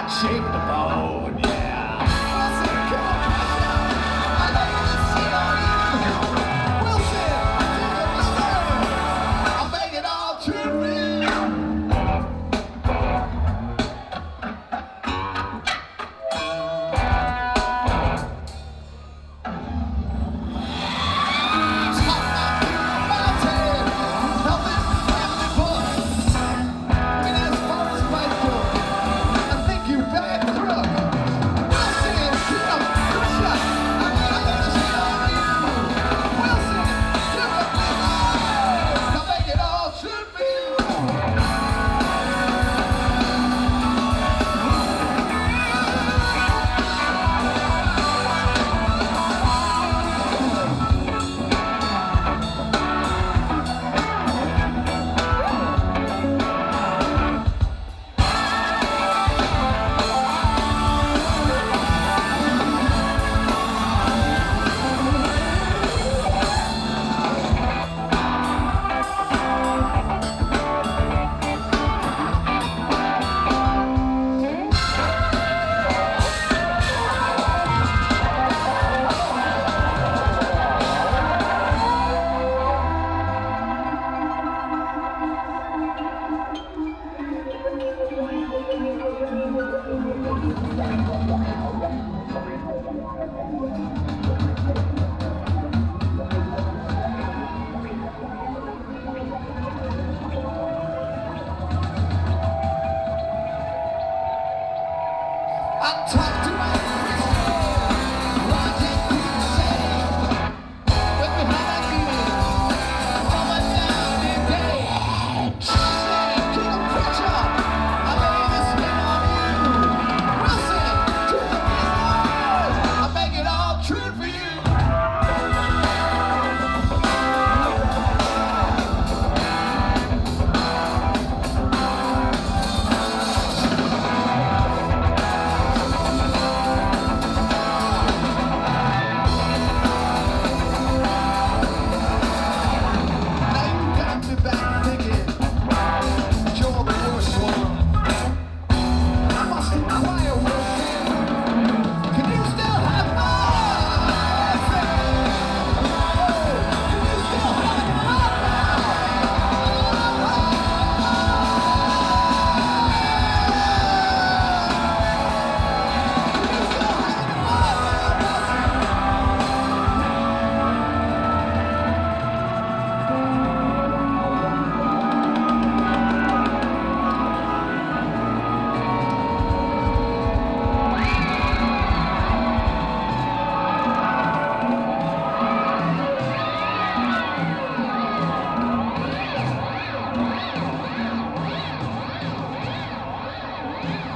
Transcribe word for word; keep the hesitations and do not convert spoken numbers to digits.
Shake the bone, yeah. Wilson, come on, I lay this shit on you. Wilson, Wilson, I'll make it all true for you. I talk to my Christian, watching people say, but behind that feeling, I'm a down and day. She said, to the preacher, I lay this spin on you. Wilson, to the business, I make it all true for you. Yeah.